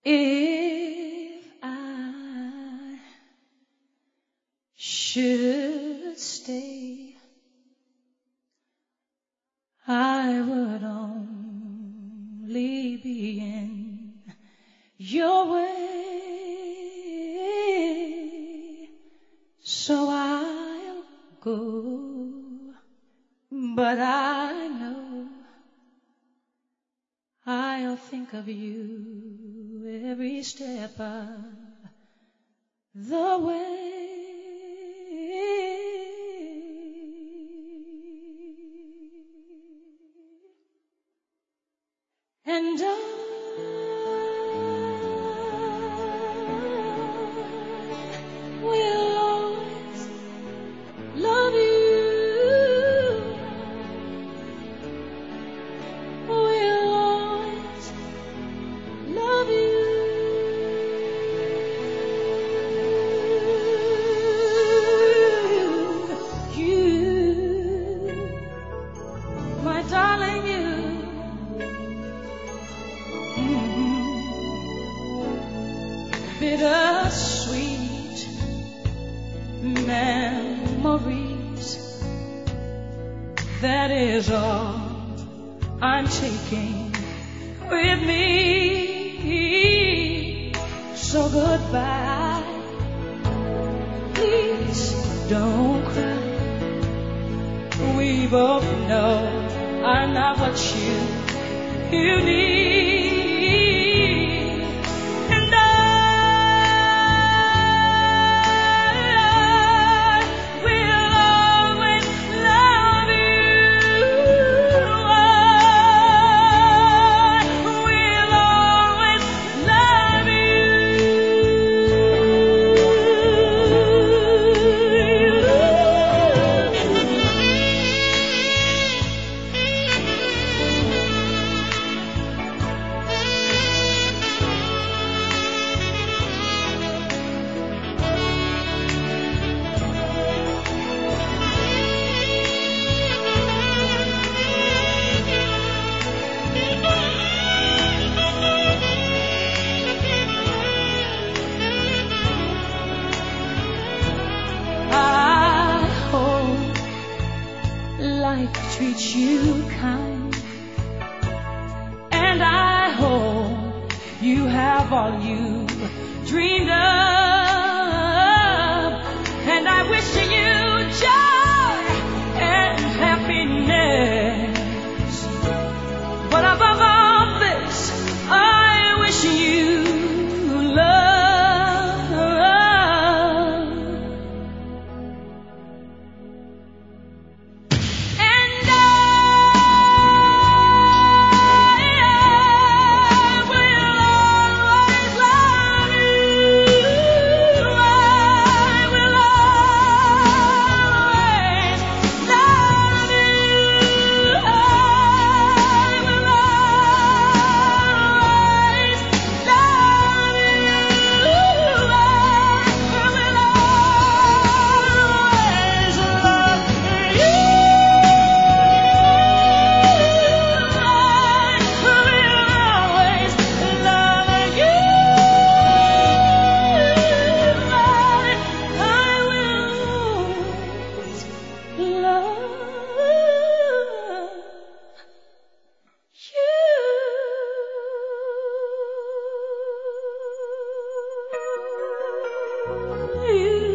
If I should stay, I would only be in your way. So I'll go, but I know I'll think of you every step of the way. And I will always love you. Will always love you. You, my darling, you. Bittersweet memories, that is all I'm taking with me. So goodbye, please don't cry. We both know I'm not what you need. Life treats you kind, and I hope you have all you dreamed of, and I wish you joy and happiness, but above all this, I wish you love. You